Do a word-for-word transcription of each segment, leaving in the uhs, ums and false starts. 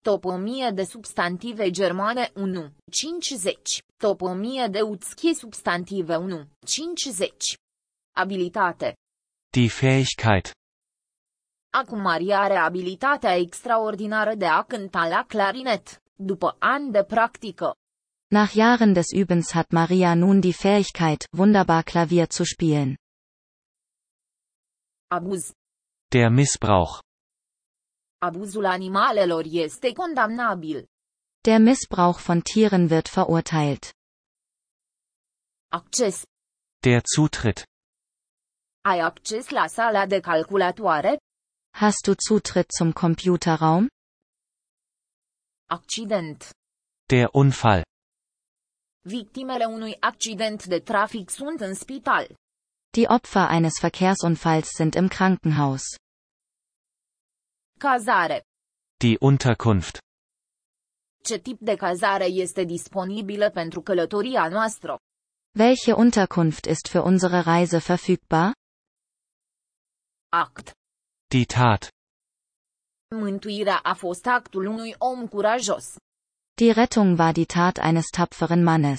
Top o mie de substantive germane unu, cincizeci. Top o mie de uțchi substantive unu, cincizeci. Abilitate. Die Fähigkeit. Acum Maria are abilitatea extraordinară de a cânta la clarinet, după ani de practică. Nach Jahren des Übens hat Maria nun die Fähigkeit, wunderbar Klavier zu spielen. Abuz. Der Missbrauch. Abuzul animalelor este condamnabil. Der Missbrauch von Tieren wird verurteilt. Acces. Der Zutritt. Ai acces la sala de calculatoare? Hast du Zutritt zum Computerraum? Accident. Der Unfall. Victimele unui accident de trafic sunt în spital. Die Opfer eines Verkehrsunfalls sind im Krankenhaus. Cazare. Die Unterkunft. Ce tip de cazare este disponibilă pentru călătoria noastră? Welche Unterkunft ist für unsere Reise verfügbar? Act. Die Tat. Mântuirea a fost actul unui om curajos. Die Rettung war die Tat eines tapferen Mannes.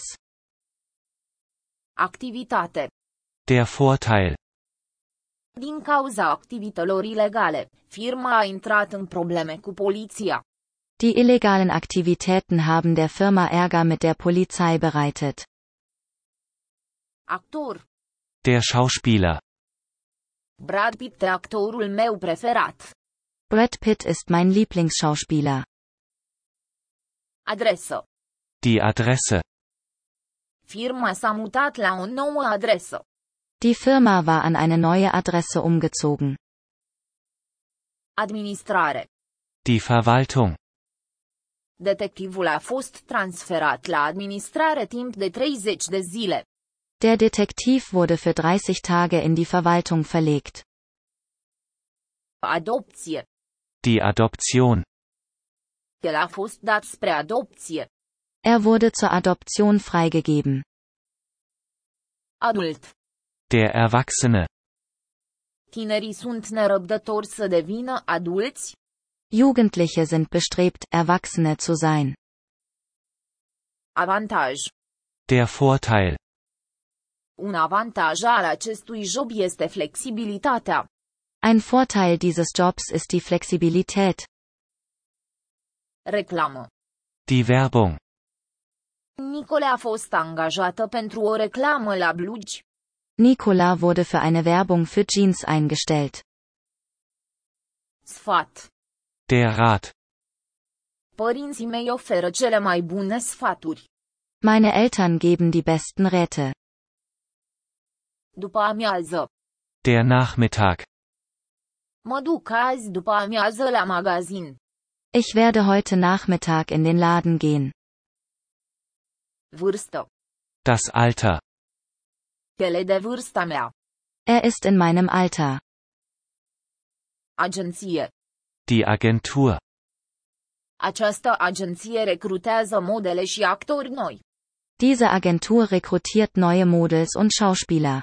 Activitate. Der Vorteil. Din cauza activitelor ilegale, firma a intrat în probleme cu poliția. Die illegalen Aktivitäten haben der Firma Ärger mit der Polizei bereitet. Actor. Der Schauspieler. Brad Pitt, actorul meu preferat. Brad Pitt ist mein Lieblingsschauspieler. Adresă. Die Adresse. Firma s-a mutat la o nouă adresă. Die Firma war an eine neue Adresse umgezogen. Administrare. Die Verwaltung. Detectivul a fost transferat la administrare timp de treizeci de zile. Der Detektiv wurde für dreißig Tage in die Verwaltung verlegt. Adopție. Die Adoption. El a fost dat spre adopție. Er wurde zur Adoption freigegeben. Adult. Der Erwachsene. Tinerii sunt nerăbdători să devină adulți. Jugendliche sind bestrebt, Erwachsene zu sein. Avantaj. Der Vorteil. Un avantaj al acestui job este flexibilitatea. Ein Vorteil dieses Jobs ist die Flexibilität. Reclamă. Die Werbung. Nicole a fost angajată pentru o reclamă la blugi. Nicola wurde für eine Werbung für Jeans eingestellt. Sfat. Der Rat. Părinții mei oferă cele mai bune sfaturi. Meine Eltern geben die besten Räte. După amiază. Der Nachmittag. Mă duc azi după amiază la magazin. Ich werde heute Nachmittag in den Laden gehen. Vârstă. Das Alter. El e de vârsta mea. Er ist in meinem Alter. Agenție. Die Agentur. Această agenție recrutează modele și actori noi. Diese Agentur rekrutiert neue Models und Schauspieler.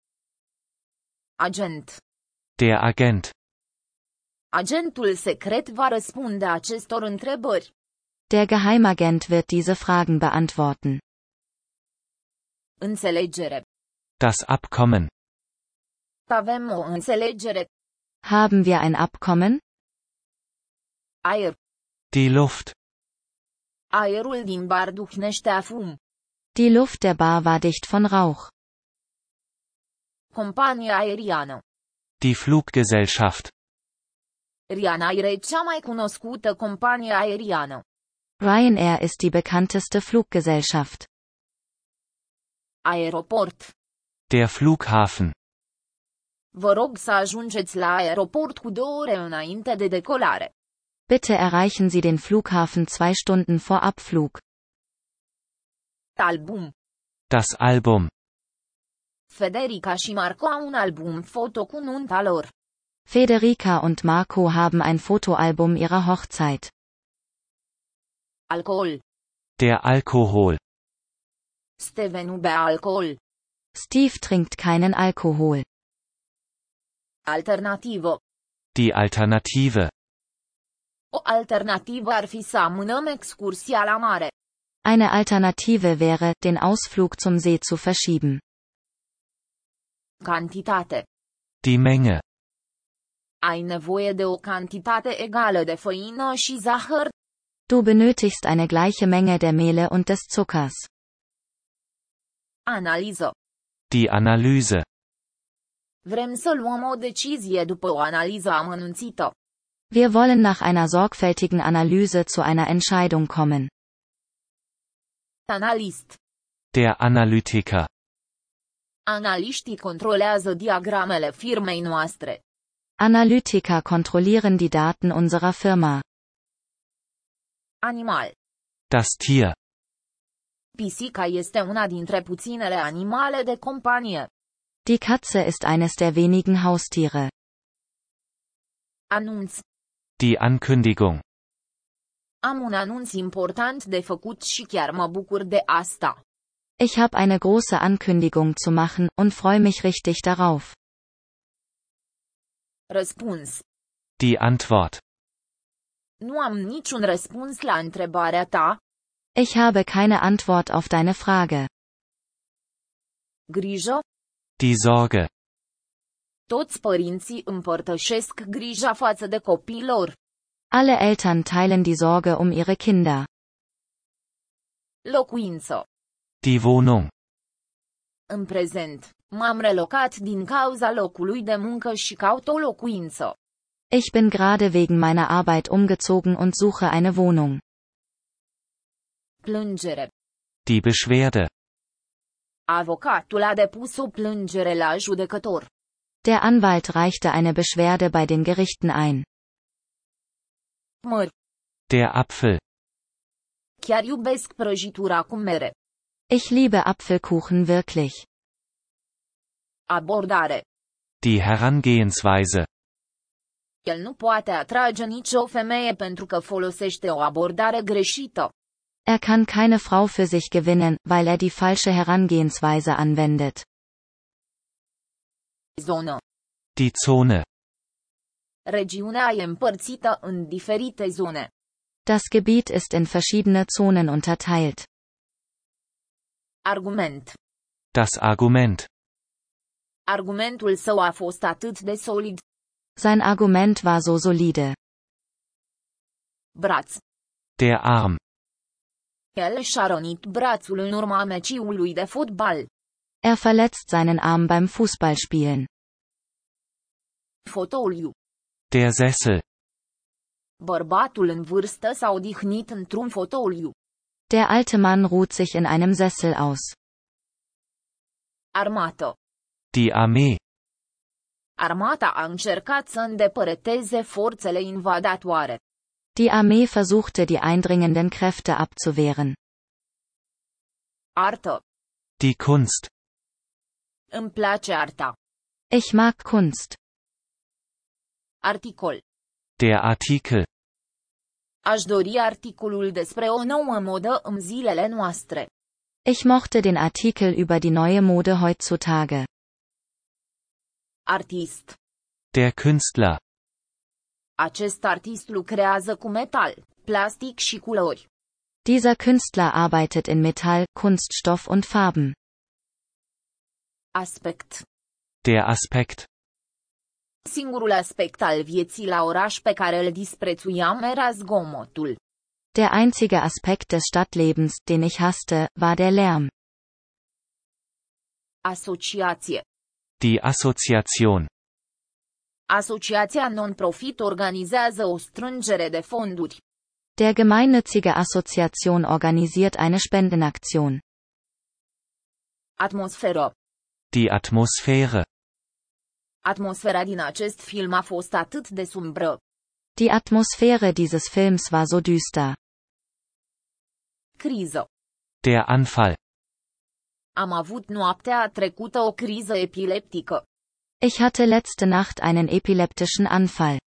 Agent. Der Agent. Agentul secret va răspunde acestor întrebări. Der Geheimagent wird diese Fragen beantworten. Înțelegere. Das Abkommen. Avem o înțelegere. Haben wir ein Abkommen? Aer. Die Luft. Aerul din bar duhnește a fum. Die Luft der Bar war dicht von Rauch. Compania aeriană. Die Fluggesellschaft. Ryanair e cea mai cunoscută companie aeriană. Ryanair ist die bekannteste Fluggesellschaft. Aeroport. Der Flughafen. Vă rog să ajungeți la aeroport cu două ore înainte de decolare. Bitte erreichen Sie den Flughafen zwei Stunden vor Abflug. Album. Das Album. Federica și Marco au un album foto cu nunta lor. Federica und Marco haben ein Fotoalbum ihrer Hochzeit. Alcohol. Der Alkohol. Steven nu bea alcohol. Steve trinkt keinen Alkohol. Alternativă. Die Alternative. O alternativă ar fi să amânăm excursia la mare. Eine Alternative wäre, den Ausflug zum See zu verschieben. Cantitate. Die Menge. Ai nevoie de o cantitate egală de făină și zahăr? Du benötigst eine gleiche Menge der Mehle und des Zuckers. Analiză. Die Analyse. Vrem să luăm o decizie după o analiză amănunțită. Wir wollen nach einer sorgfältigen Analyse zu einer Entscheidung kommen. Analist. Der Analytiker. Analiștii controlează diagramele firmei noastre. Analytiker kontrollieren die Daten unserer Firma. Animal. Das Tier. Pisica este una dintre puținele animale de companie. Die Katze ist eines der wenigen Haustiere. Anunț. Die Ankündigung. Am un anunț important de făcut și chiar mă bucur de asta. Ich habe eine große Ankündigung zu machen, und freue mich richtig darauf. Răspuns. Die Antwort. Nu am niciun răspuns la întrebarea ta. Ich habe keine Antwort auf deine Frage. Grijă. Die Sorge. Toți părinții împărtășesc grija față de copiilor. Alle Eltern teilen die Sorge um ihre Kinder. Locuință. Die Wohnung. În prezent, m-am relocat din cauza locului de muncă și caut o locuință. Ich bin gerade wegen meiner Arbeit umgezogen und suche eine Wohnung. Plângere. Die Beschwerde. Avocatul a depus o plângere la judecător. Der Anwalt reichte eine Beschwerde bei den Gerichten ein. Măr. Der Apfel. Chiar iubesc prăjitura cu mere. Ich liebe Apfelkuchen wirklich. Abordare. Die Herangehensweise. El nu poate atrage nicio femeie pentru că folosește o abordare greșită. Er kann keine Frau für sich gewinnen, weil er die falsche Herangehensweise anwendet. Zonă. Die Zone. Regiunea e împărțită în diferite zone. Das Gebiet ist in verschiedene Zonen unterteilt. Argument. Das Argument. Argumentul său a fost atât de solid. Sein Argument war so solide. Braț. Der Arm. El și-a rănit brațul în urma meciului de fotbal. Er verletzt seinen Arm beim Fußballspielen. Fotoliu. Der Sessel. Bărbatul în vârstă s-a odihnit într-un fotoliu. Der alte Mann ruht sich in einem Sessel aus. Armată. Die Armee. Armata a încercat să îndepărteze forțele invadatoare. Die Armee versuchte die eindringenden Kräfte abzuwehren. Artă. Die Kunst. Îmi place arta. Ich mag Kunst. Articol. Der Artikel. Aș dori articolul despre o nouă modă în zilele noastre. Ich mochte den Artikel über die neue Mode heutzutage. Artist. Der Künstler. Acest artist lucrează cu metal, plastic și culori. Dieser Künstler arbeitet in Metall, Kunststoff und Farben. Aspect. Der Aspekt. Singurul aspect al vieții la oraș pe care îl disprețuiam era zgomotul. Der einzige Aspekt des Stadtlebens, den ich hasste, war der Lärm. Asociație. Die Assoziation. Asociația non-profit organizează o strângere de fonduri. Der gemeinnützige Assoziation organisiert eine Spendenaktion. Atmosferă. Die Atmosphäre. Atmosfera din acest film a fost atât de sumbră. Die Atmosphäre dieses Films war so düster. Criză. Der Anfall. Am avut noaptea trecută o criză epileptică. Ich hatte letzte Nacht einen epileptischen Anfall.